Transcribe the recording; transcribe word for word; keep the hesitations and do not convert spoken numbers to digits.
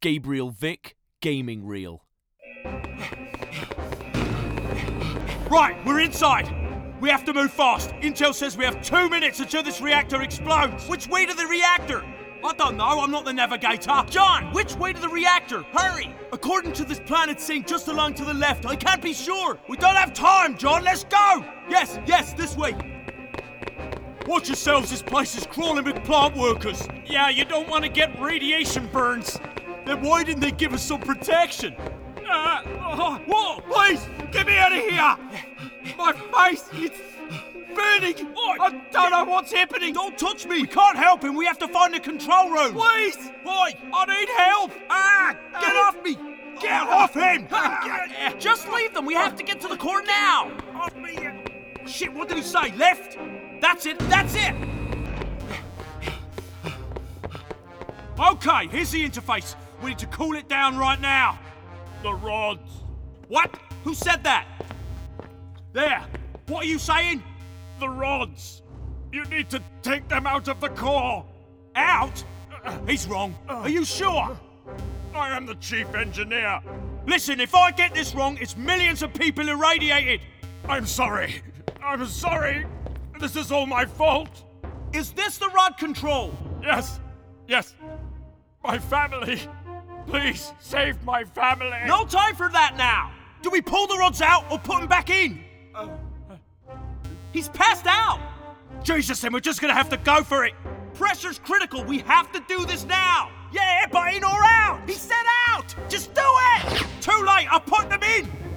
Gabriel Vick gaming reel. Right, we're inside. We have to move fast. Intel says we have two minutes until this reactor explodes. Which way to the reactor? I don't know, I'm not the navigator. John, which way to the reactor? Hurry! According to this plan, it's saying just along to the left. I can't be sure. We don't have time, John, let's go! Yes, yes, this way. Watch yourselves, this place is crawling with plant workers. Yeah, you don't want to get radiation burns. Then why didn't they give us some protection? Uh, oh, whoa, please, get me out of here! My face, it's burning! Oi, I don't know what's happening! Don't touch me! We can't help him, we have to find the control room! Please! Oi, I need help! Ah, get off me! Get off him! Ah, just leave them, we have to get to the core now! Off me! Shit, what did he say? Left? That's it, that's it! Okay, here's the interface. We need to cool it down right now. The rods. What? Who said that? There. What are you saying? The rods. You need to take them out of the core. Out? Uh, he's wrong. Uh, are you sure? I am the chief engineer. Listen, if I get this wrong, it's millions of people irradiated. I'm sorry. I'm sorry. This is all my fault. Is this the rod control? Yes. Yes. My family. Please, save my family. No time for that now. Do we pull the rods out or put them back in? Uh, He's passed out. Jesus, then we're just gonna have to go for it. Pressure's critical. We have to do this now. Yeah, but in or out. He said out. Just do it. Too late. I put them in.